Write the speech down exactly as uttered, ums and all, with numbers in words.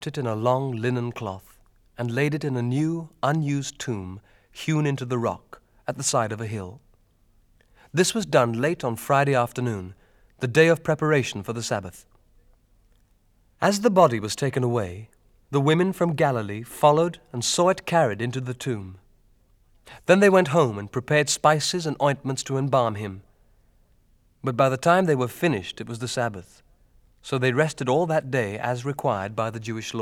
it in a long linen cloth and laid it in a new, unused tomb hewn into the rock at the side of a hill. This was done late on Friday afternoon, the day of preparation for the Sabbath. As the body was taken away, the women from Galilee followed and saw it carried into the tomb. Then they went home and prepared spices and ointments to embalm him. But by the time they were finished, it was the Sabbath, so they rested all that day as required by the Jewish law.